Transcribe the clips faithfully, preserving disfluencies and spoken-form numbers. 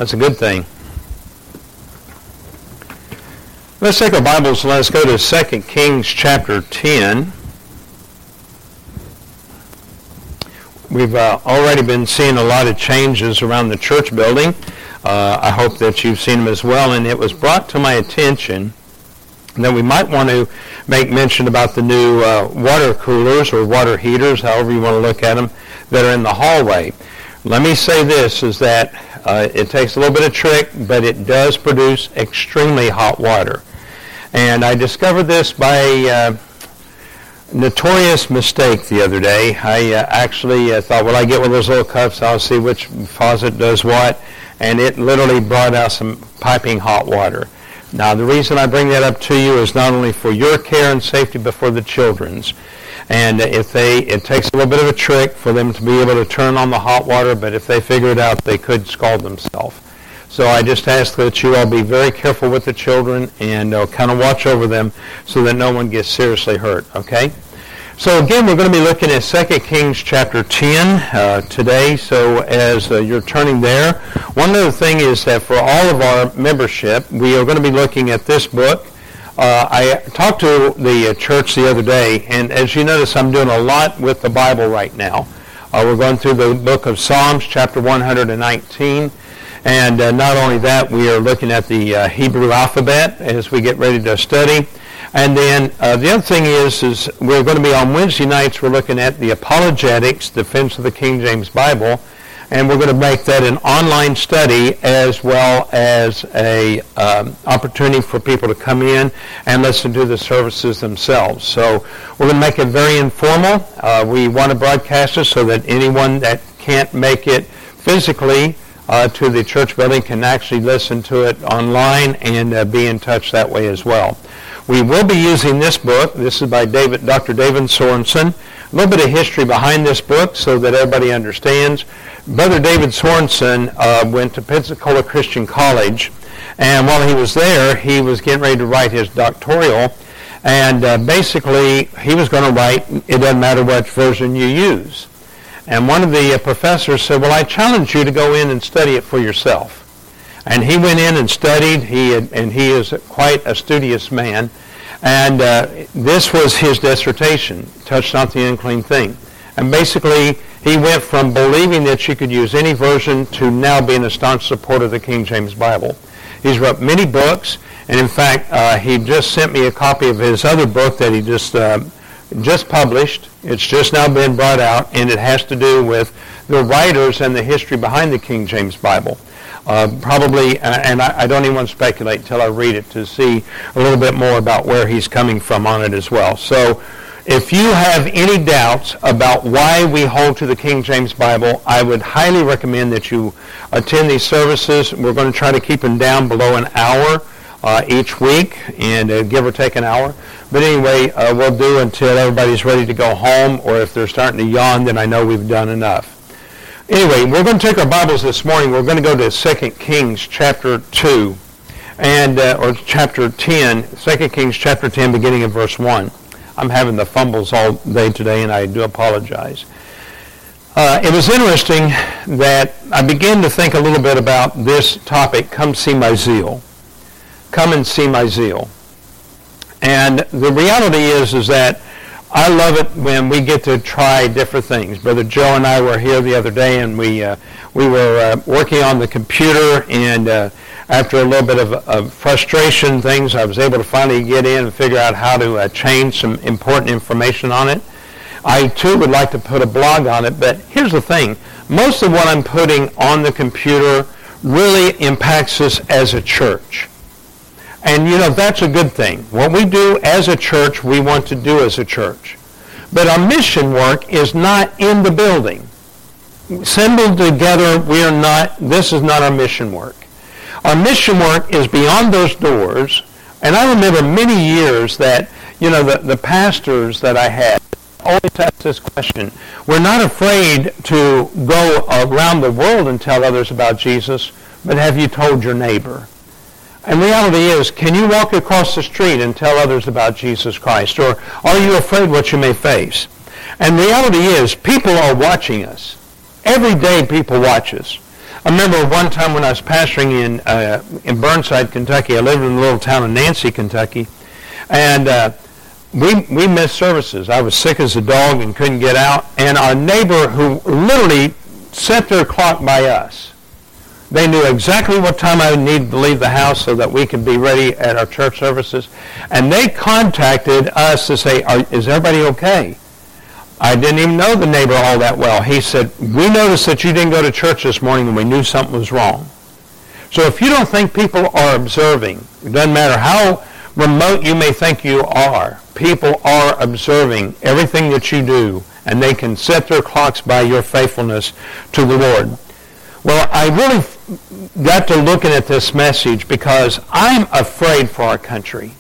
That's a good thing. Let's take our Bibles and let's go to Second Kings chapter ten. We've uh, already been seeing a lot of changes around the church building. Uh, I hope that you've seen them as well, and it was brought to my attention that we might want to make mention about the new uh, water coolers or water heaters, however you want to look at them, that are in the hallway. Let me say this, is that uh, it takes a little bit of trick, but it does produce extremely hot water. And I discovered this by a uh, notorious mistake the other day. I uh, actually uh, thought, well, I get one of those little cups, I'll see which faucet does what, and it literally brought out some piping hot water. Now, the reason I bring that up to you is not only for your care and safety, but for the children's. And if they, it takes a little bit of a trick for them to be able to turn on the hot water, but if they figure it out, they could scald themselves. So I just ask that you all be very careful with the children and uh, kind of watch over them so that no one gets seriously hurt, okay? So again, we're going to be looking at Second Kings chapter ten uh, today. So as uh, you're turning there, one other thing is that for all of our membership, we are going to be looking at this book. Uh, I talked to the uh, church the other day, and as you notice, I'm doing a lot with the Bible right now. Uh, we're going through the book of Psalms, chapter one hundred nineteen. And uh, not only that, we are looking at the uh, Hebrew alphabet as we get ready to study. And then uh, the other thing is, is we're going to be on Wednesday nights, we're looking at the Apologetics, Defense of the King James Bible. And we're going to make that an online study as well as a um, opportunity for people to come in and listen to the services themselves. So we're going to make it very informal. Uh, we want to broadcast it so that anyone that can't make it physically Uh, to the church building can actually listen to it online and uh, be in touch that way as well. We will be using this book. This is by David, Doctor David Sorensen. A little bit of history behind this book so that everybody understands. Brother David Sorensen uh, went to Pensacola Christian College, and while he was there, he was getting ready to write his doctoral, and uh, basically he was going to write, it doesn't matter which version you use. And one of the uh, professors said, well, I challenge you to go in and study it for yourself. And he went in and studied, he had, and he is quite a studious man. And uh, this was his dissertation, Touch Not the Unclean Thing. And basically, he went from believing that you could use any version to now being a staunch supporter of the King James Bible. He's wrote many books, and in fact, uh, he just sent me a copy of his other book that he just uh, just published. It's just now been brought out, and it has to do with the writers and the history behind the King James Bible. Uh, probably, uh, and I, I don't even want to speculate until I read it to see a little bit more about where he's coming from on it as well. So if you have any doubts about why we hold to the King James Bible, I would highly recommend that you attend these services. We're going to try to keep them down below an hour Uh, each week, and uh, give or take an hour. But anyway, uh, we'll do until everybody's ready to go home, or if they're starting to yawn, then I know we've done enough. Anyway, we're going to take our Bibles this morning. We're going to go to Second Kings chapter two, and uh, or chapter ten, Second Kings chapter ten, beginning in verse one. I'm having the fumbles all day today, and I do apologize. Uh, it was interesting that I began to think a little bit about this topic, Come See My Zeal. Come and see my zeal. And the reality is, is that I love it when we get to try different things. Brother Joe and I were here the other day, and we uh, we were uh, working on the computer, and uh, after a little bit of, of frustration things, I was able to finally get in and figure out how to uh, change some important information on it. I, too, would like to put a blog on it, but here's the thing. Most of what I'm putting on the computer really impacts us as a church. And, you know, that's a good thing. What we do as a church, we want to do as a church. But our mission work is not in the building. Assembled together, we are not, this is not our mission work. Our mission work is beyond those doors. And I remember many years that, you know, the, the pastors that I had always asked this question. We're not afraid to go around the world and tell others about Jesus, but have you told your neighbor? And reality is, can you walk across the street and tell others about Jesus Christ? Or are you afraid what you may face? And reality is, people are watching us. Every day people watch us. I remember one time when I was pastoring in uh, in Burnside, Kentucky. I lived in the little town of Nancy, Kentucky, and uh, we we missed services. I was sick as a dog and couldn't get out. And our neighbor, who literally set their clock by us, they knew exactly what time I needed to leave the house so that we could be ready at our church services. And they contacted us to say, Are, is everybody okay? I didn't even know the neighbor all that well. He said, we noticed that you didn't go to church this morning and we knew something was wrong. So if you don't think people are observing, it doesn't matter how remote you may think you are, people are observing everything that you do, and they can set their clocks by your faithfulness to the Lord. Well, I really got to looking at this message because I'm afraid for our country.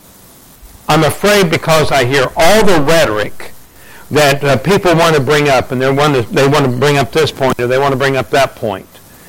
I'm afraid because I hear all the rhetoric that uh, people want to bring up, and they want to, they want to bring up this point, or they want to bring up that point.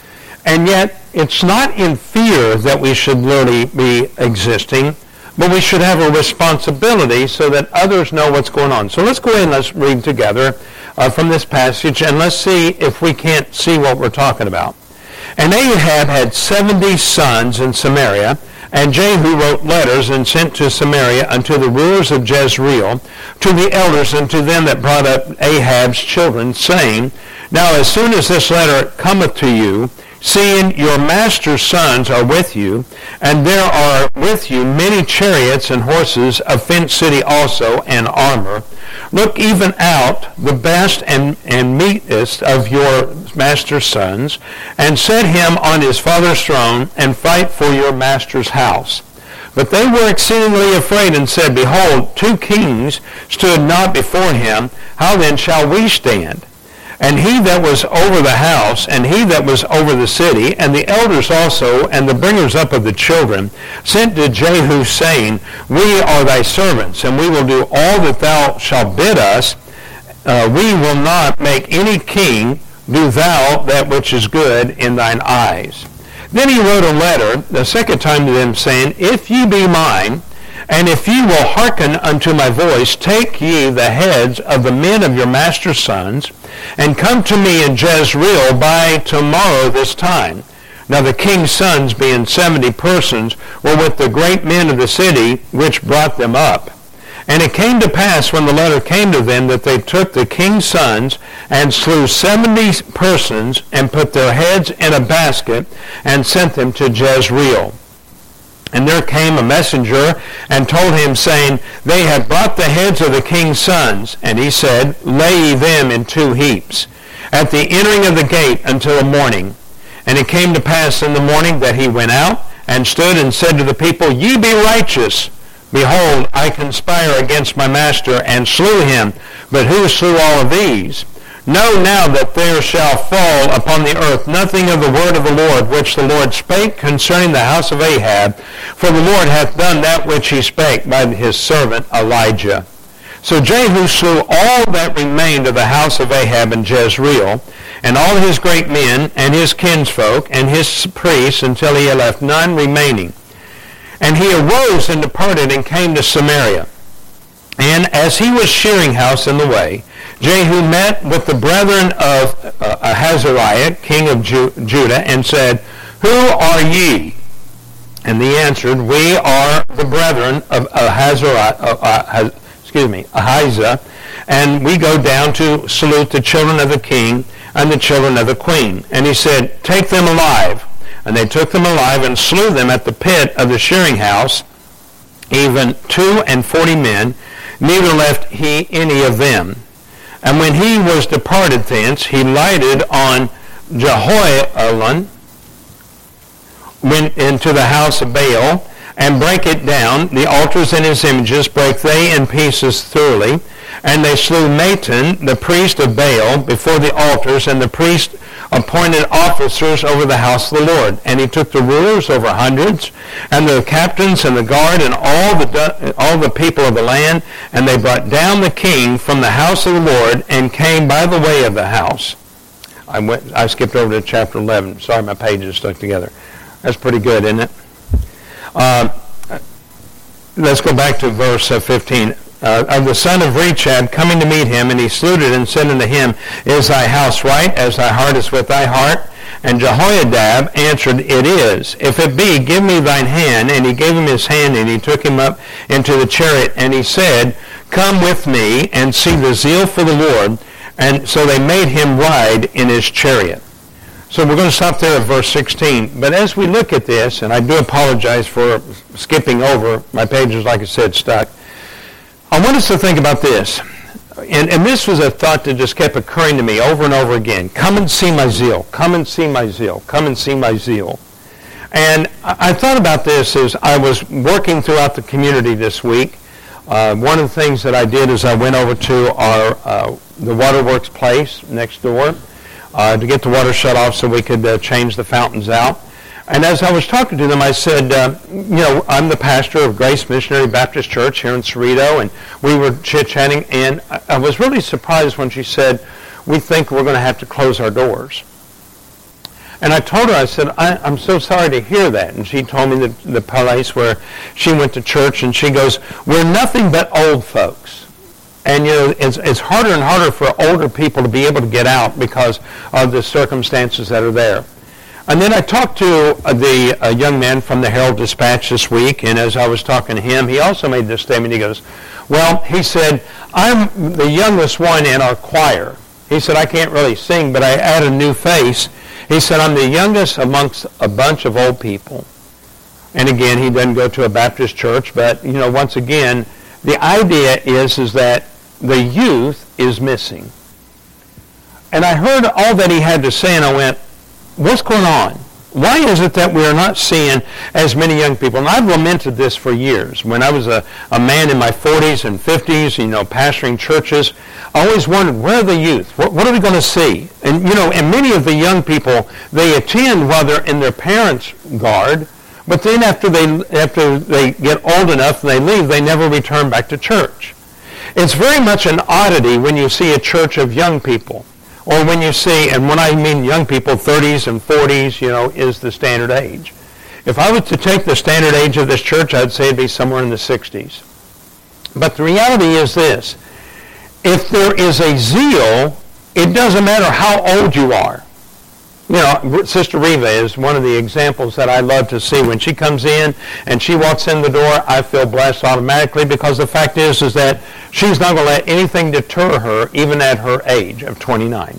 And yet, it's not in fear that we should really be existing, but we should have a responsibility so that others know what's going on. So let's go ahead and let's read together uh, from this passage, and let's see if we can't see what we're talking about. And Ahab had seventy sons in Samaria, and Jehu wrote letters and sent to Samaria unto the rulers of Jezreel, to the elders and to them that brought up Ahab's children, saying, Now as soon as this letter cometh to you, seeing your master's sons are with you, and there are with you many chariots and horses, a fenced city also, and armor, look even out the best and, and meetest of your master's sons, and set him on his father's throne, and fight for your master's house. But they were exceedingly afraid, and said, Behold, two kings stood not before him. How then shall we stand? And he that was over the house, and he that was over the city, and the elders also, and the bringers up of the children, sent to Jehu, saying, We are thy servants, and we will do all that thou shalt bid us. Uh, we will not make any king. Do thou that which is good in thine eyes. Then he wrote a letter the second time to them, saying, If ye be mine, and if ye will hearken unto my voice, take ye the heads of the men of your master's sons, and come to me in Jezreel by tomorrow this time. Now the king's sons, being seventy persons, were with the great men of the city, which brought them up. And it came to pass, when the letter came to them, that they took the king's sons, and slew seventy persons, and put their heads in a basket, and sent them to Jezreel. And there came a messenger, and told him, saying, They have brought the heads of the king's sons. And he said, Lay ye them in two heaps, at the entering of the gate until the morning. And it came to pass in the morning that he went out, and stood and said to the people, Ye be righteous. Behold, I conspire against my master, and slew him. But who slew all of these? Know now that there shall fall upon the earth nothing of the word of the Lord, which the Lord spake concerning the house of Ahab, for the Lord hath done that which he spake by his servant Elijah. So Jehu slew all that remained of the house of Ahab in Jezreel, and all his great men, and his kinsfolk, and his priests, until he had left none remaining. And he arose and departed, and came to Samaria. And as he was shearing house in the way, Jehu met with the brethren of uh, Ahazariah, king of Ju- Judah, and said, Who are ye? And they answered, We are the brethren of Ahazariah, uh, uh, excuse me, Ahijah, and we go down to salute the children of the king and the children of the queen. And he said, Take them alive. And they took them alive and slew them at the pit of the shearing house, even two and forty men, neither left he any of them. And when he was departed thence, he lighted on Jehoialim, went into the house of Baal, and brake it down, the altars and his images brake they in pieces thoroughly. And they slew Matan, the priest of Baal, before the altars, and the priest appointed officers over the house of the Lord. And he took the rulers over hundreds, and the captains and the guard, and all the all the people of the land, and they brought down the king from the house of the Lord, and came by the way of the house. I went. I skipped over to chapter eleven. Sorry, my pages stuck together. That's pretty good, isn't it? Uh, let's go back to verse uh, fifteen. Uh, of the son of Rechab coming to meet him, and he saluted and said unto him, Is thy house right, as thy heart is with thy heart? And Jehoiada answered, It is. If it be, give me thine hand. And he gave him his hand, and he took him up into the chariot. And he said, Come with me, and see the zeal for the Lord. And so they made him ride in his chariot. So we're going to stop there at verse sixteen. But as we look at this, and I do apologize for skipping over, my page is, like I said, stuck. I want us to think about this. And, and this was a thought that just kept occurring to me over and over again. Come and see my zeal. Come and see my zeal. Come and see my zeal. And I, I thought about this as I was working throughout the community this week. Uh, one of the things that I did is I went over to our uh, the waterworks place next door uh, to get the water shut off so we could uh, change the fountains out. And as I was talking to them, I said, uh, you know, I'm the pastor of Grace Missionary Baptist Church here in Cerrito, and we were chit-chatting, and I, I was really surprised when she said, we think we're going to have to close our doors. And I told her, I said, I, I'm so sorry to hear that. And she told me the, the place where she went to church, and she goes, we're nothing but old folks. And, you know, it's, it's harder and harder for older people to be able to get out because of the circumstances that are there. And then I talked to uh, the uh, young man from the Herald-Dispatch this week, and as I was talking to him, he also made this statement. He goes, well, he said, I'm the youngest one in our choir. He said, I can't really sing, but I add a new face. He said, I'm the youngest amongst a bunch of old people. And again, he doesn't go to a Baptist church, but, you know, once again, the idea is, is that the youth is missing. And I heard all that he had to say, and I went, what's going on? Why is it that we are not seeing as many young people? And I've lamented this for years. When I was a, a man in my forties and fifties, you know, pastoring churches, I always wondered, where are the youth? What, what are we going to see? And, you know, and many of the young people, they attend while they're in their parents' guard, but then after they, after they get old enough and they leave, they never return back to church. It's very much an oddity when you see a church of young people. Or when you see, and when I mean young people, thirties and forties, you know, is the standard age. If I was to take the standard age of this church, I'd say it'd be somewhere in the sixties. But the reality is this. If there is a zeal, it doesn't matter how old you are. You know, Sister Reva is one of the examples that I love to see. When she comes in and she walks in the door, I feel blessed automatically, because the fact is, is that she's not going to let anything deter her, even at her age of twenty-nine.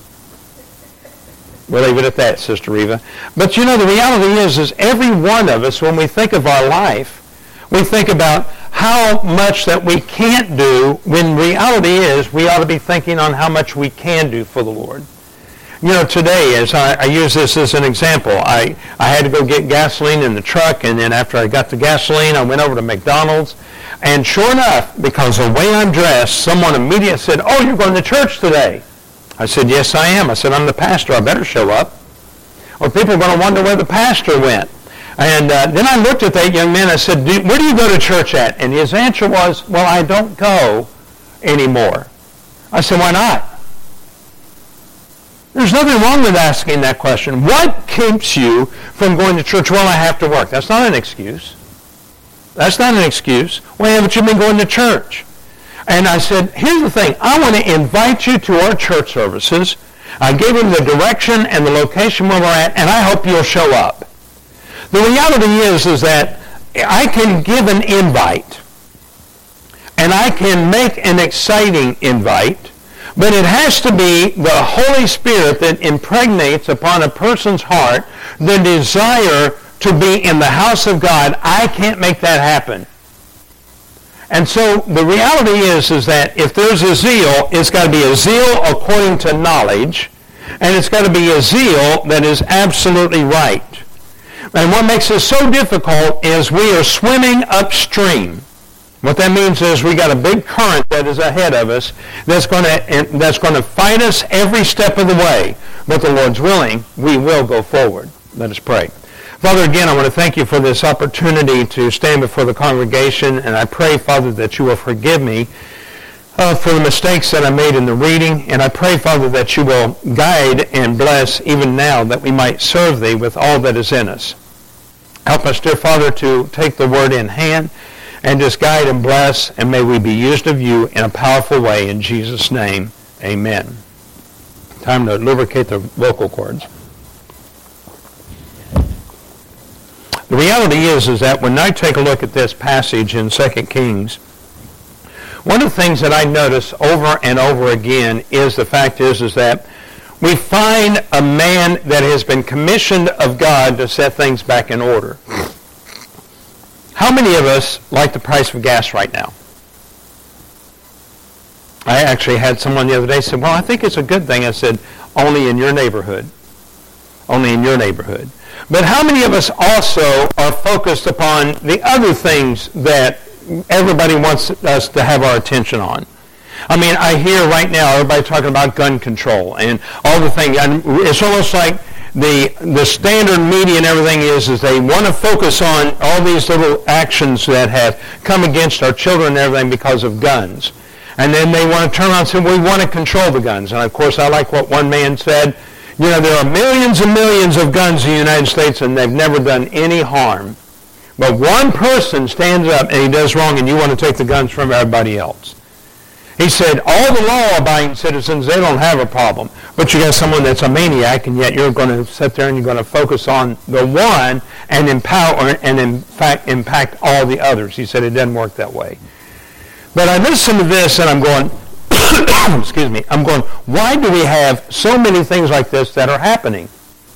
We'll leave it at that, Sister Reva. But you know, the reality is, is every one of us, when we think of our life, we think about how much that we can't do, when reality is, we ought to be thinking on how much we can do for the Lord. You know, today, as I, I use this as an example, I, I had to go get gasoline in the truck, and then after I got the gasoline, I went over to McDonald's, and sure enough, because of the way I'm dressed, someone immediately said, oh, you're going to church today. I said, yes, I am. I said, I'm the pastor. I better show up. Or people are going to wonder where the pastor went. And uh, then I looked at that young man, and I said, do, where do you go to church at? And his answer was, well, I don't go anymore. I said, why not? There's nothing wrong with asking that question. What keeps you from going to church? Well, I have to work. That's not an excuse. That's not an excuse. Well, yeah, but you've been going to church. And I said, here's the thing. I want to invite you to our church services. I gave him the direction and the location where we're at, and I hope you'll show up. The reality is, is that I can give an invite, and I can make an exciting invite, but it has to be the Holy Spirit that impregnates upon a person's heart the desire to be in the house of God. I can't make that happen. And so the reality is, is that if there's a zeal, it's got to be a zeal according to knowledge, and it's got to be a zeal that is absolutely right. And what makes it so difficult is we are swimming upstream. What that means is we got a big current that is ahead of us that's going to that's going to fight us every step of the way. But the Lord's willing, we will go forward. Let us pray. Father, again, I want to thank you for this opportunity to stand before the congregation, and I pray, Father, that you will forgive me uh, for the mistakes that I made in the reading, and I pray, Father, that you will guide and bless even now, that we might serve thee with all that is in us. Help us, dear Father, to take the word in hand and just guide and bless, and may we be used of you in a powerful way. In Jesus' name, amen. Time to lubricate the vocal cords. The reality is, is that when I take a look at this passage in Second Kings, one of the things that I notice over and over again is the fact is, is that we find a man that has been commissioned of God to set things back in order. How many of us like the price of gas right now? I actually had someone the other day say, well, I think it's a good thing. I said, only in your neighborhood. Only in your neighborhood. But how many of us also are focused upon the other things that everybody wants us to have our attention on? I mean, I hear right now everybody talking about gun control and all the things. And it's almost like the the standard media and everything is, is they want to focus on all these little actions that have come against our children and everything because of guns. And then they want to turn around and say, we want to control the guns. And, of course, I like what one man said. You know, there are millions and millions of guns in the United States, and they've never done any harm. But one person stands up, and he does wrong, and you want to take the guns from everybody else. He said, all the law-abiding citizens, they don't have a problem. But you got someone that's a maniac, and yet you're going to sit there and you're going to focus on the one and empower and, in fact, impact all the others. He said it doesn't work that way. But I listen to this, and I'm going, excuse me, I'm going, why do we have so many things like this that are happening?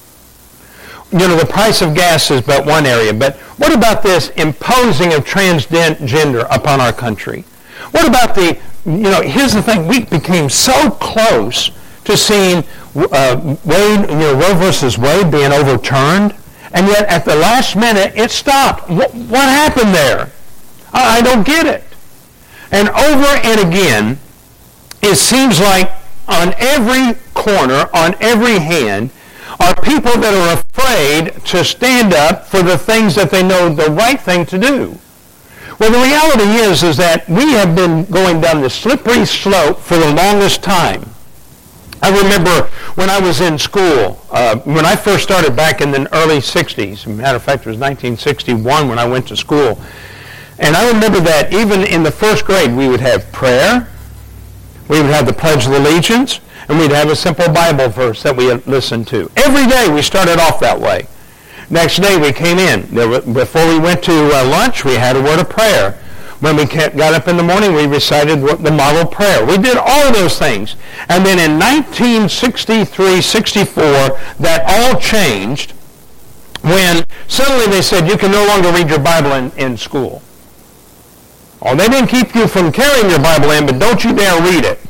You know, the price of gas is but one area, but what about this imposing of transgender upon our country? What about the, you know, here's the thing, we became so close to seeing uh, Wade, you know, Roe versus Wade being overturned, and yet at the last minute it stopped. What, what happened there? I, I don't get it. And over and again, it seems like on every corner, on every hand, are people that are afraid to stand up for the things that they know the right thing to do. Well, the reality is, is that we have been going down the slippery slope for the longest time. I remember when I was in school, uh, when I first started back in the early sixties, as a matter of fact, it was nineteen sixty-one when I went to school, and I remember that even in the first grade, we would have prayer, we would have the Pledge of Allegiance, and we'd have a simple Bible verse that we listened to. Every day we started off that way. Next day we came in. There were, before we went to uh, lunch, we had a word of prayer. When we got up in the morning, we recited the model prayer. We did all of those things. And then in nineteen sixty-three sixty-four, that all changed when suddenly they said you can no longer read your Bible in, in school. Oh, they didn't keep you from carrying your Bible in, but don't you dare read it.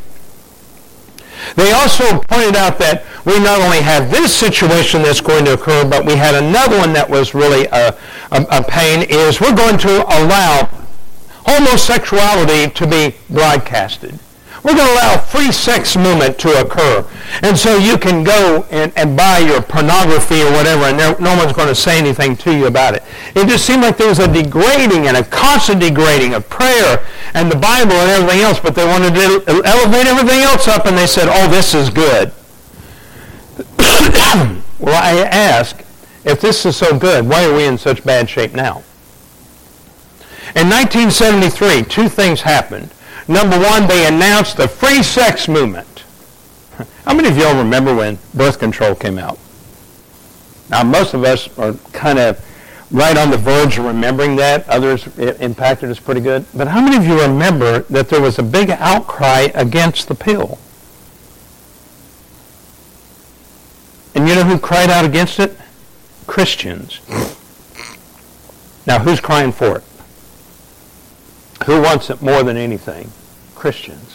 They also pointed out that we not only have this situation that's going to occur, but we had another one that was really a, a, a pain, is we're going to allow homosexuality to be broadcasted. We're going to allow free sex movement to occur. And so you can go and, and buy your pornography or whatever, and there, no one's going to say anything to you about it. It just seemed like there was a degrading and a constant degrading of prayer and the Bible and everything else, but they wanted to elevate everything else up, and they said, oh, this is good. Well, I ask, if this is so good, why are we in such bad shape now? In nineteen seventy-three, two things happened. Number one, they announced the free sex movement. How many of y'all remember when birth control came out? Now, most of us are kind of right on the verge of remembering that. Others, it impacted us pretty good. But how many of you remember that there was a big outcry against the pill? And you know who cried out against it? Christians. Now, who's crying for it? Who wants it more than anything? Christians.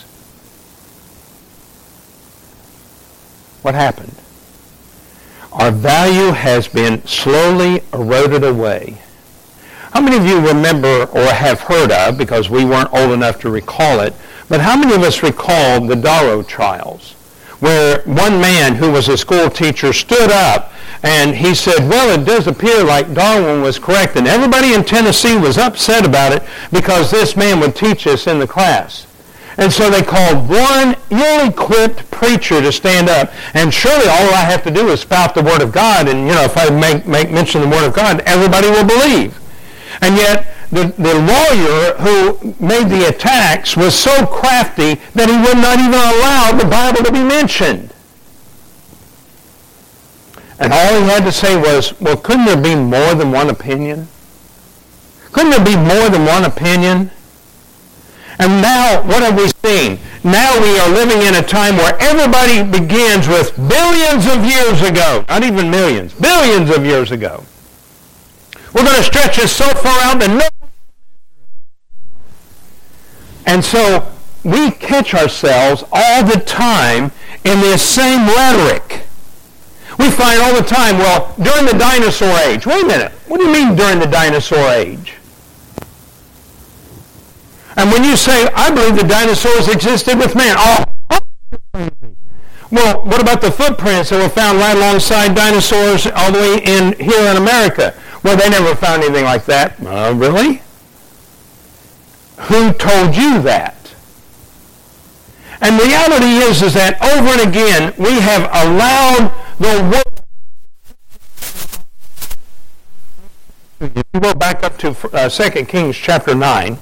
What happened? Our value has been slowly eroded away. How many of you remember or have heard of, because we weren't old enough to recall it, but how many of us recall the Darrow trials, where one man who was a school teacher stood up and he said, well, it does appear like Darwin was correct, and everybody in Tennessee was upset about it because this man would teach us in the class. And so they called one ill-equipped preacher to stand up, and surely all I have to do is spout the Word of God, and, you know, if I make, make mention of the Word of God, everybody will believe. And yet, the, the lawyer who made the attacks was so crafty that he would not even allow the Bible to be mentioned. And all he had to say was, well, couldn't there be more than one opinion? Couldn't there be more than one opinion? And now, what have we seen? Now we are living in a time where everybody begins with billions of years ago. Not even millions. Billions of years ago. We're going to stretch this so far out that no... And so we catch ourselves all the time in this same rhetoric. We find all the time, well, during the dinosaur age. Wait a minute. What do you mean during the dinosaur age? And when you say, I believe the dinosaurs existed with man. Oh, well, what about the footprints that were found right alongside dinosaurs all the way in here in America? Well, they never found anything like that. Uh, really? Who told you that? And the reality is, is that over and again, we have allowed the world. If you go back up to uh, Second Kings chapter nine,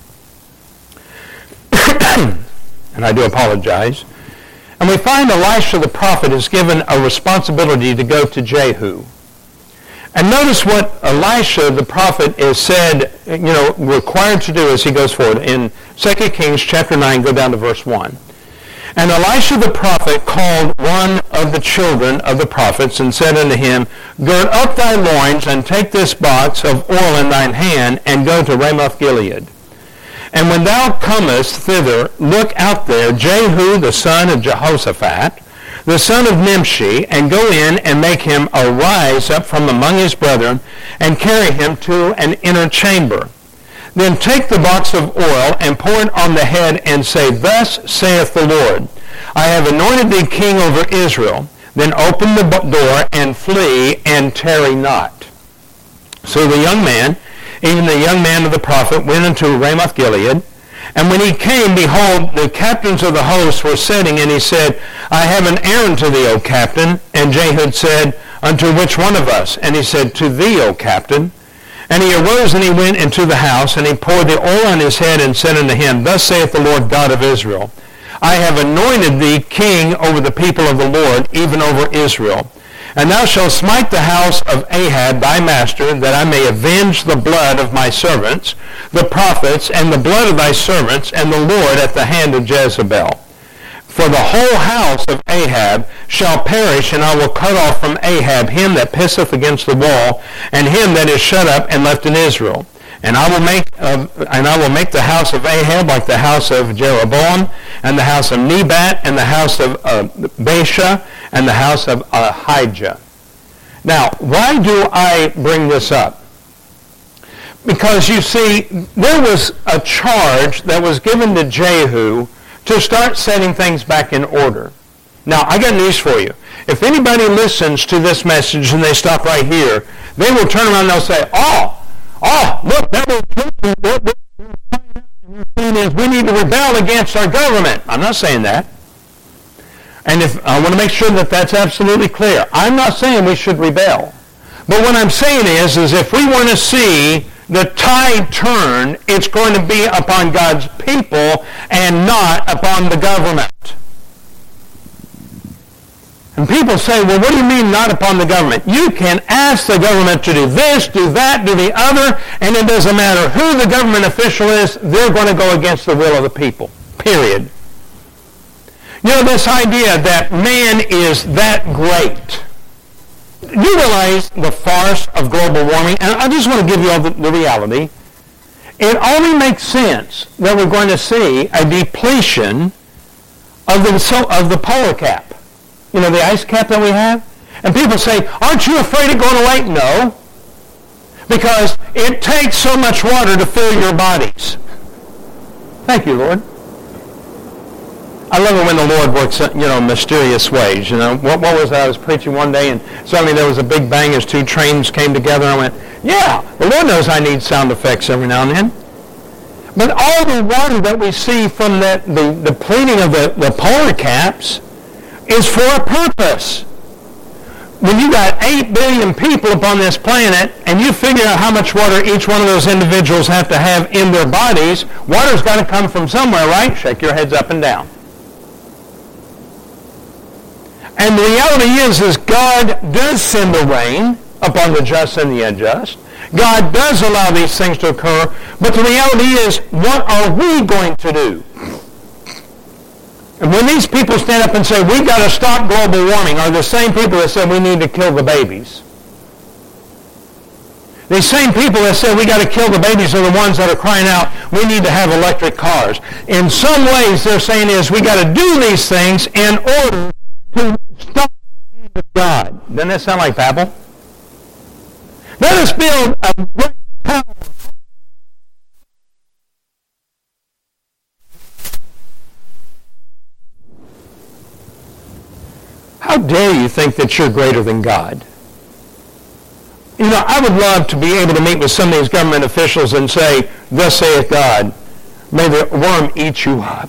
and I do apologize, and we find Elisha the prophet is given a responsibility to go to Jehu. And notice what Elisha the prophet is said, you know, required to do as he goes forward. In Second Kings chapter nine, go down to verse one. And Elisha the prophet called one of the children of the prophets and said unto him, Gird up thy loins and take this box of oil in thine hand and go to Ramoth Gilead. And when thou comest thither, look out there Jehu the son of Jehoshaphat, the son of Nimshi, and go in and make him arise up from among his brethren, and carry him to an inner chamber. Then take the box of oil, and pour it on the head, and say, Thus saith the Lord, I have anointed thee king over Israel. Then open the door, and flee, and tarry not. So the young man, even the young man of the prophet, went unto Ramoth Gilead. And when he came, behold, the captains of the host were sitting, and he said, I have an errand to thee, O captain. And Jehu said, Unto which one of us? And he said, To thee, O captain. And he arose and he went into the house, and he poured the oil on his head, and said unto him, Thus saith the Lord God of Israel, I have anointed thee king over the people of the Lord, even over Israel. And thou shalt smite the house of Ahab thy master, that I may avenge the blood of my servants, the prophets, and the blood of thy servants, and the Lord at the hand of Jezebel. For the whole house of Ahab shall perish, and I will cut off from Ahab him that pisseth against the wall, and him that is shut up and left in Israel. And I will make uh, and I will make the house of Ahab like the house of Jeroboam, and the house of Nebat, and the house of uh, Baasha, and the house of Ahijah. Now, why do I bring this up? Because you see, there was a charge that was given to Jehu to start setting things back in order. Now, I got news for you. If anybody listens to this message and they stop right here, they will turn around and they'll say, oh, oh, look, that was what you're saying is we need to rebel against our government. I'm not saying that. And if I want to make sure that that's absolutely clear. I'm not saying we should rebel. But what I'm saying is, is if we want to see the tide turn, it's going to be upon God's people and not upon the government. And people say, well, what do you mean not upon the government? You can ask the government to do this, do that, do the other, and it doesn't matter who the government official is, they're going to go against the will of the people. Period. You know, this idea that man is that great. You realize the farce of global warming? And I just want to give you all the, the reality. It only makes sense that we're going to see a depletion of the, of the polar cap. You know, the ice cap that we have? And people say, aren't you afraid of going away? No. Because it takes so much water to fill your bodies. Thank you, Lord. I love it when the Lord works, you know, mysterious ways. You know, what, what was that? I was preaching one day, and suddenly there was a big bang as two trains came together, and I went, yeah, the Lord knows I need sound effects every now and then. But all the water that we see from the, the, the depleting of the, the polar caps is for a purpose. When you got eight billion people upon this planet, and you figure out how much water each one of those individuals have to have in their bodies, water's got to come from somewhere, right? Shake your heads up and down. And the reality is, is God does send the rain upon the just and the unjust. God does allow these things to occur, but the reality is, what are we going to do? And when these people stand up and say, we've got to stop global warming, are the same people that said we need to kill the babies. These same people that say we got to kill the babies are the ones that are crying out, we need to have electric cars. In some ways, they're saying is, we got to do these things in order to stop the hand of God. Doesn't that sound like Babel? Let us build a great tower. How dare you think that you're greater than God? You know, I would love to be able to meet with some of these government officials and say, thus saith God, may the worm eat you up.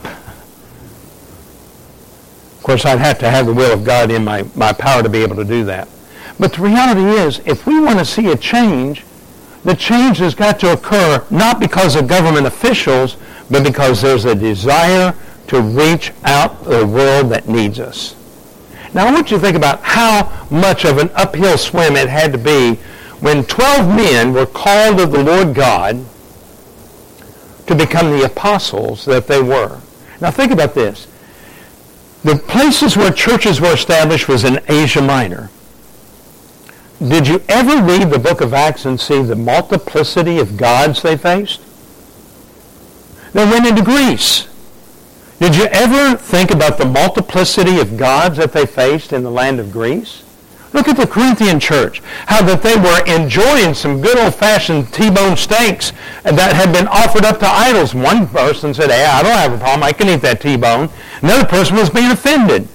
Of course, I'd have to have the will of God in my, my power to be able to do that. But the reality is, if we want to see a change, the change has got to occur not because of government officials, but because there's a desire to reach out to the world that needs us. Now, I want you to think about how much of an uphill swim it had to be when twelve men were called of the Lord God to become the apostles that they were. Now, think about this. The places where churches were established was in Asia Minor. Did you ever read the book of Acts and see the multiplicity of gods they faced? They went into Greece. Did you ever think about the multiplicity of gods that they faced in the land of Greece? Look at the Corinthian church, how that they were enjoying some good old-fashioned T-bone steaks that had been offered up to idols. One person said, hey, I don't have a problem, I can eat that T-bone. Another person was being offended.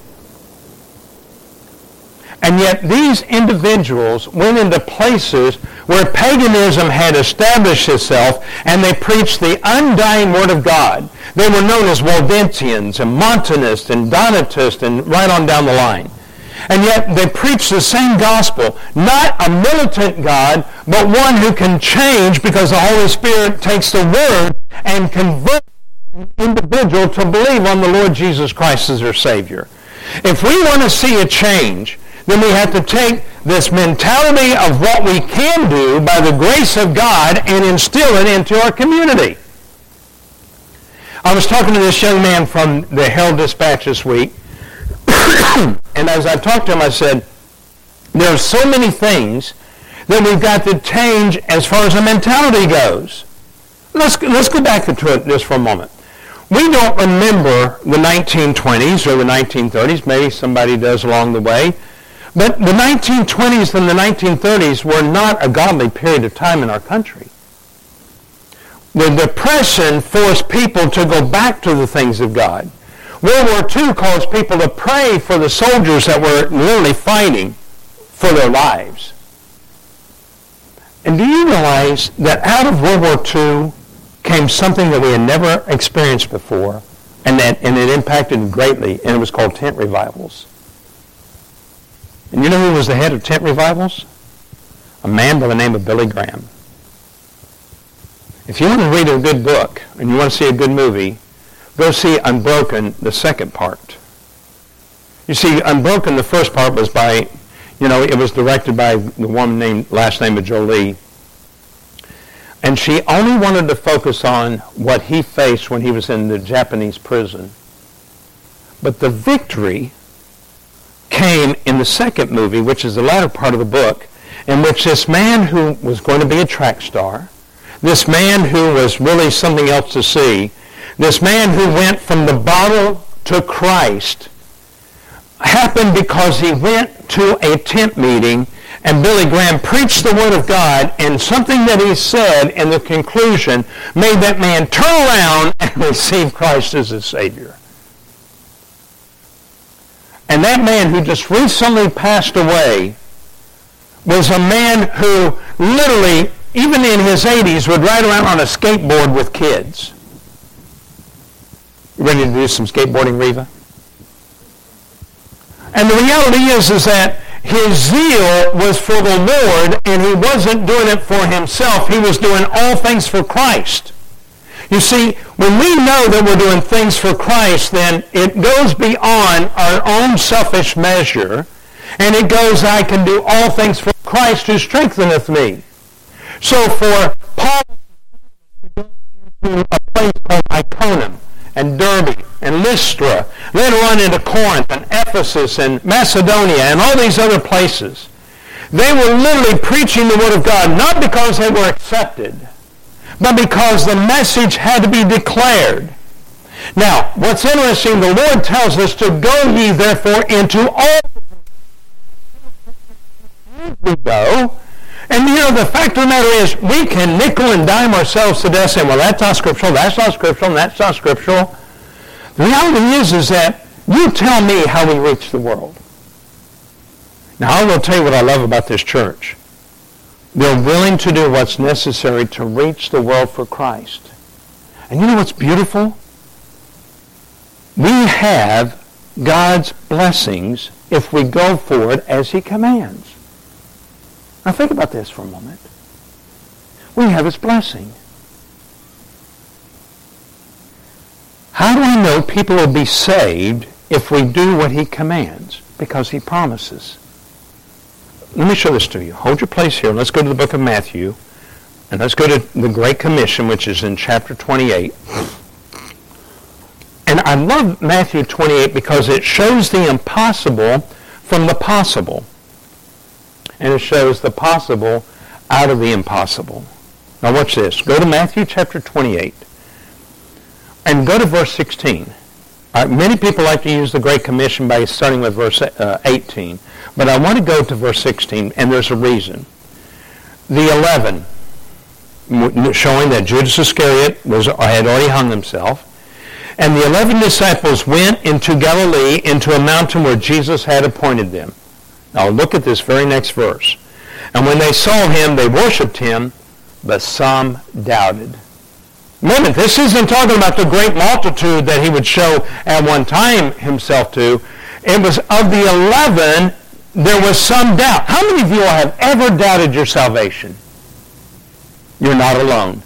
And yet these individuals went into places where paganism had established itself, and they preached the undying Word of God. They were known as Waldensians and Montanists and Donatists and right on down the line. And yet they preached the same gospel, not a militant God, but one who can change because the Holy Spirit takes the Word and converts an individual to believe on the Lord Jesus Christ as their Savior. If we want to see a change, then we have to take this mentality of what we can do by the grace of God and instill it into our community. I was talking to this young man from the Herald-Dispatch this week, and as I talked to him, I said, there are so many things that we've got to change as far as our mentality goes. Let's, let's go back to it just for a moment. We don't remember the nineteen twenties or the nineteen thirties. Maybe somebody does along the way. But the nineteen twenties and the nineteen thirties were not a godly period of time in our country. The Depression forced people to go back to the things of God. World War Two caused people to pray for the soldiers that were literally fighting for their lives. And do you realize that out of World War Two came something that we had never experienced before, and that and it impacted greatly, and it was called tent revivals. And you know who was the head of tent revivals? A man by the name of Billy Graham. If you want to read a good book and you want to see a good movie, go see Unbroken, the second part. You see, Unbroken, the first part was by, you know, it was directed by the woman named, last name of Jolie. And she only wanted to focus on what he faced when he was in the Japanese prison. But the victory came in the second movie, which is the latter part of the book, in which this man who was going to be a track star, this man who was really something else to see, this man who went from the bottle to Christ, happened because he went to a tent meeting and Billy Graham preached the Word of God, and something that he said in the conclusion made that man turn around and receive Christ as his Savior. And that man who just recently passed away was a man who literally, even in his eighties, would ride around on a skateboard with kids. You ready to do some skateboarding, Reva? And the reality is, is that his zeal was for the Lord, and he wasn't doing it for himself. He was doing all things for Christ. You see, when we know that we're doing things for Christ, then it goes beyond our own selfish measure, and it goes, I can do all things for Christ who strengtheneth me. So for Paul to go into a place called Iconium and Derbe and Lystra, later on into Corinth and Ephesus and Macedonia and all these other places, they were literally preaching the Word of God, not because they were accepted, but because the message had to be declared. Now, what's interesting, the Lord tells us to go ye therefore into all we go. And you know, the fact of the matter is, we can nickel and dime ourselves to death saying, well, that's not scriptural, that's not scriptural, and that's not scriptural. The reality is, is that you tell me how we reach the world. Now, I will tell you what I love about this church. They're willing to do what's necessary to reach the world for Christ. And you know what's beautiful? We have God's blessings if we go forward as He commands. Now think about this for a moment. We have His blessing. How do I know people will be saved if we do what He commands? Because He promises. Let me show this to you. Hold your place here. Let's go to the book of Matthew. And let's go to the Great Commission, which is in chapter twenty-eight. And I love Matthew twenty-eight because it shows the impossible from the possible. And it shows the possible out of the impossible. Now watch this. Go to Matthew chapter twenty-eight. And go to verse sixteen. Uh, many people like to use the Great Commission by starting with verse uh, eighteen. But I want to go to verse sixteen, and there's a reason. The eleven, showing that Judas Iscariot was, had already hung himself. And the eleven disciples went into Galilee, into a mountain where Jesus had appointed them. Now look at this very next verse. And when they saw him, they worshipped him, but some doubted. Remember, this isn't talking about the great multitude that he would show at one time himself to. It was of the eleven, there was some doubt. How many of you have ever doubted your salvation? You're not alone.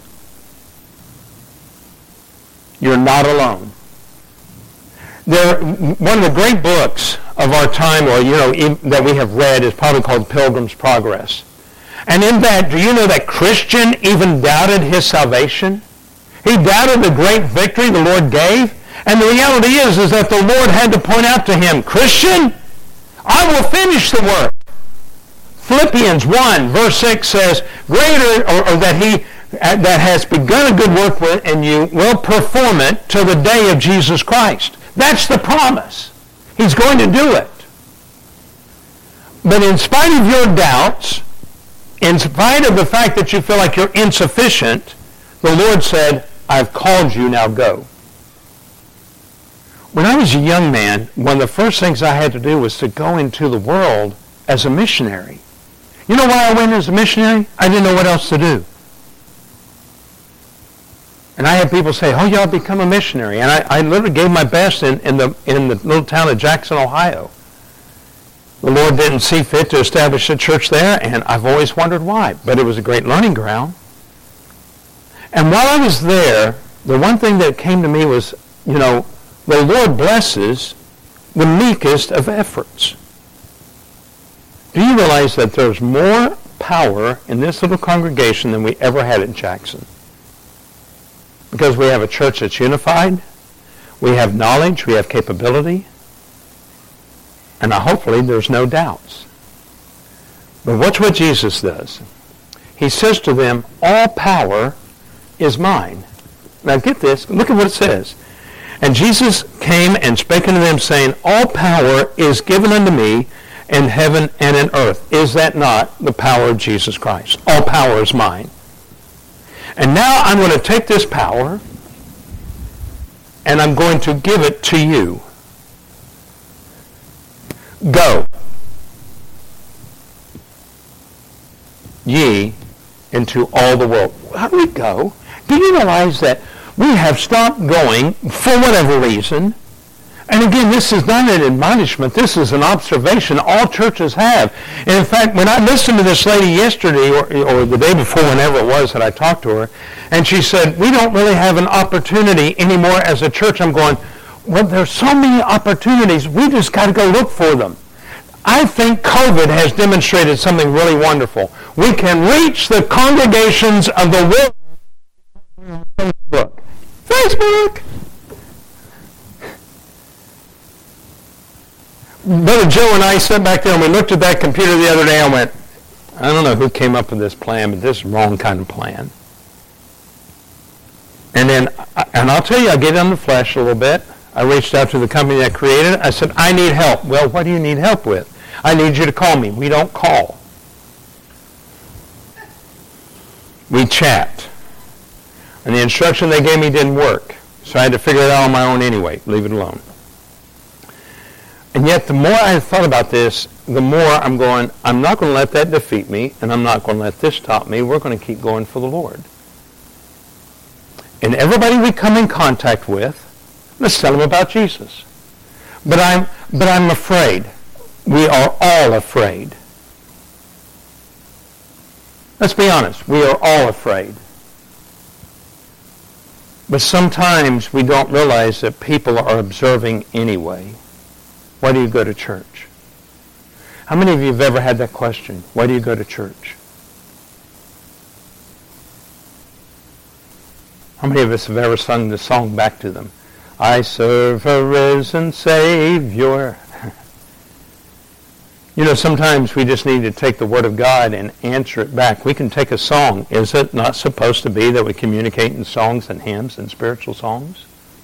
You're not alone. There, one of the great books of our time, or you know, that we have read, is probably called Pilgrim's Progress. And in that, do you know that Christian even doubted his salvation? He doubted the great victory the Lord gave. And the reality is, is that the Lord had to point out to him, Christian, I will finish the work. Philippians one, verse six says, greater, or, or that he that has begun a good work with, and you will perform it till the day of Jesus Christ. That's the promise. He's going to do it. But in spite of your doubts, in spite of the fact that you feel like you're insufficient, the Lord said, I've called you, now go. When I was a young man, one of the first things I had to do was to go into the world as a missionary. You know why I went as a missionary? I didn't know what else to do. And I had people say, oh, you ought to become a missionary. And I, I literally gave my best in, in, the, in the little town of Jackson, Ohio. The Lord didn't see fit to establish a church there, and I've always wondered why. But it was a great learning ground. And while I was there, the one thing that came to me was, you know, the Lord blesses the meekest of efforts. Do you realize that there's more power in this little congregation than we ever had at Jackson? Because we have a church that's unified, we have knowledge, we have capability, and hopefully there's no doubts. But watch what Jesus does. He says to them, all power is mine. Now get this, look at what it says. And Jesus came and spake unto them, saying, all power is given unto me in heaven and in earth. Is that not the power of Jesus Christ? All power is mine. And now I'm going to take this power and I'm going to give it to you. Go ye into all the world. How do we go? Do you realize that we have stopped going, for whatever reason, And again, this is not an admonishment. This is an observation all churches have. And in fact, when I listened to this lady yesterday or, or the day before, whenever it was that I talked to her, and she said, we don't really have an opportunity anymore as a church, I'm going, well, there's so many opportunities. We just got to go look for them. I think COVID has demonstrated something really wonderful. We can reach the congregations of the world on Facebook. Facebook! Brother Joe and I sat back there and we looked at that computer the other day and went, I don't know who came up with this plan, but this is the wrong kind of plan. And then, and I'll tell you, I get on the flesh a little bit. I reached out to the company that created it. I said, I need help. Well, what do you need help with? I need you to call me. We don't call. We chat. And the instruction they gave me didn't work. So I had to figure it out on my own anyway. Leave it alone. And yet, the more I thought about this, the more I'm going, I'm not going to let that defeat me, and I'm not going to let this stop me. We're going to keep going for the Lord. And everybody we come in contact with, let's tell them about Jesus. But I'm, but I'm afraid. We are all afraid. Let's be honest. We are all afraid. But sometimes we don't realize that people are observing anyway. Why do you go to church? How many of you have ever had that question? Why do you go to church? How many of us have ever sung the song back to them? I serve a risen Savior. You know, sometimes we just need to take the Word of God and answer it back. We can take a song. Is it not supposed to be that we communicate in songs and hymns and spiritual songs?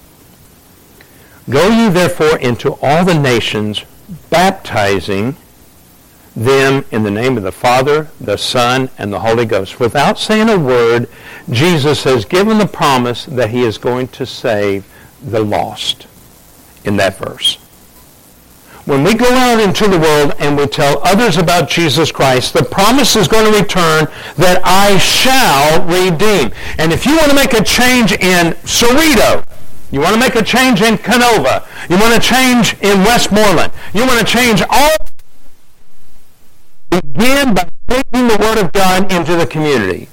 Go ye therefore into all the nations, baptizing them in the name of the Father, the Son, and the Holy Ghost. Without saying a word, Jesus has given the promise that he is going to save the lost in that verse. When we go out into the world and we tell others about Jesus Christ, the promise is going to return that I shall redeem. And if you want to make a change in Cerrito, you want to make a change in Canova, you want to change in Westmoreland, you want to change all, begin by taking the Word of God into the community.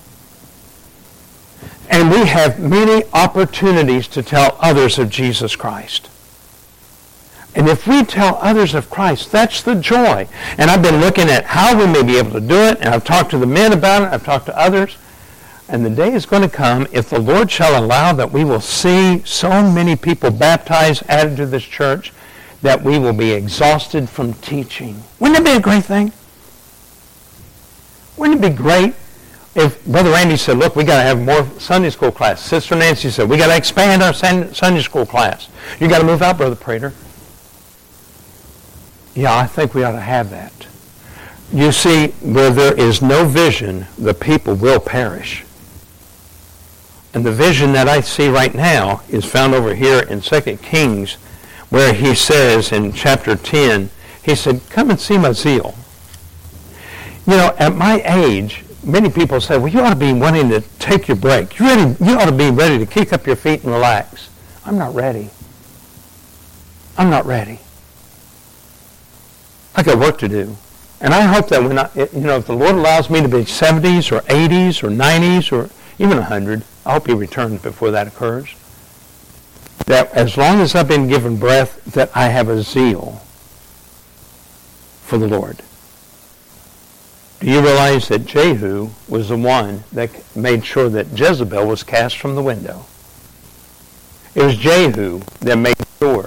And we have many opportunities to tell others of Jesus Christ. And if we tell others of Christ, that's the joy. And I've been looking at how we may be able to do it, and I've talked to the men about it, I've talked to others. And the day is going to come, if the Lord shall allow, that we will see so many people baptized, added to this church, that we will be exhausted from teaching. Wouldn't it be a great thing? Wouldn't it be great if Brother Randy said, look, we got to have more Sunday school class. Sister Nancy said, we got to expand our Sunday school class. You got to move out, Brother Prater. Yeah, I think we ought to have that. You see, where there is no vision, the people will perish. And the vision that I see right now is found over here in Second Kings, where he says in chapter ten, he said, come and see my zeal. You know, at my age, many people say, well, you ought to be wanting to take your break. You ready, you ought to be ready to kick up your feet and relax. I'm not ready. I'm not ready. I got work to do. And I hope that when I, you know, if the Lord allows me to be seventies or eighties or nineties or even one hundred, I hope he returns before that occurs. That as long as I've been given breath, that I have a zeal for the Lord. Do you realize that Jehu was the one that made sure that Jezebel was cast from the window? It was Jehu that made sure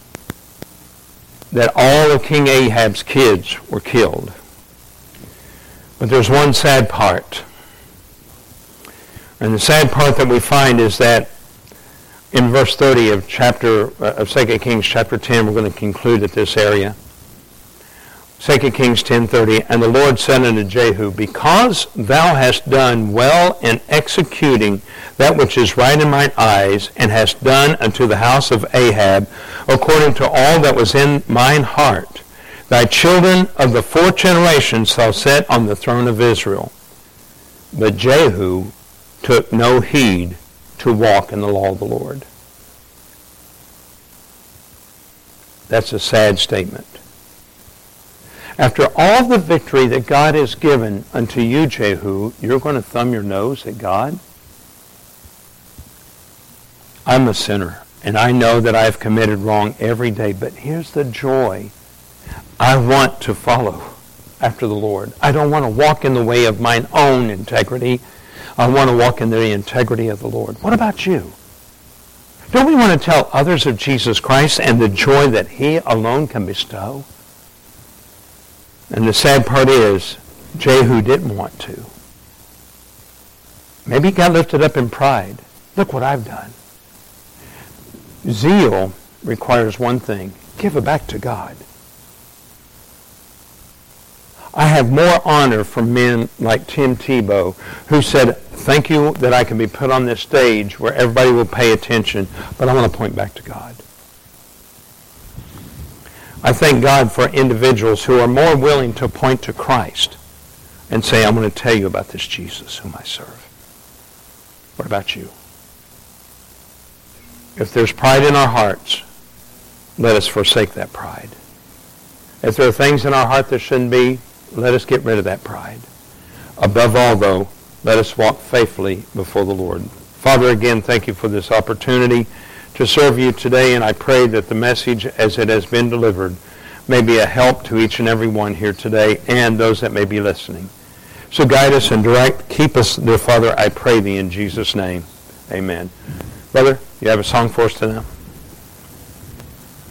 that all of King Ahab's kids were killed. But there's one sad part. And the sad part that we find is that in verse thirty of chapter uh, of Second Kings chapter ten, we're going to conclude at this area. Second Kings ten thirty, and the Lord said unto Jehu, because thou hast done well in executing that which is right in mine eyes, and hast done unto the house of Ahab according to all that was in mine heart, thy children of the fourth generation shall sit on the throne of Israel. But Jehu took no heed to walk in the law of the Lord. That's a sad statement. After all the victory that God has given unto you, Jehu, you're going to thumb your nose at God? I'm a sinner, and I know that I've committed wrong every day, but here's the joy. I want to follow after the Lord. I don't want to walk in the way of mine own integrity. I want to walk in the integrity of the Lord. What about you? Don't we want to tell others of Jesus Christ and the joy that he alone can bestow? And the sad part is, Jehu didn't want to. Maybe he got lifted up in pride. Look what I've done. Zeal requires one thing. Give it back to God. I have more honor from men like Tim Tebow, who said, thank you that I can be put on this stage where everybody will pay attention, but I want to point back to God. I thank God for individuals who are more willing to point to Christ and say, I'm going to tell you about this Jesus whom I serve. What about you? If there's pride in our hearts, let us forsake that pride. If there are things in our heart that shouldn't be, let us get rid of that pride. Above all, though, let us walk faithfully before the Lord. Father, again, thank you for this opportunity to serve you today, and I pray that the message as it has been delivered may be a help to each and every one here today and those that may be listening. So guide us and direct, keep us, dear Father, I pray thee in Jesus' name. Amen. Brother, you have a song for us tonight?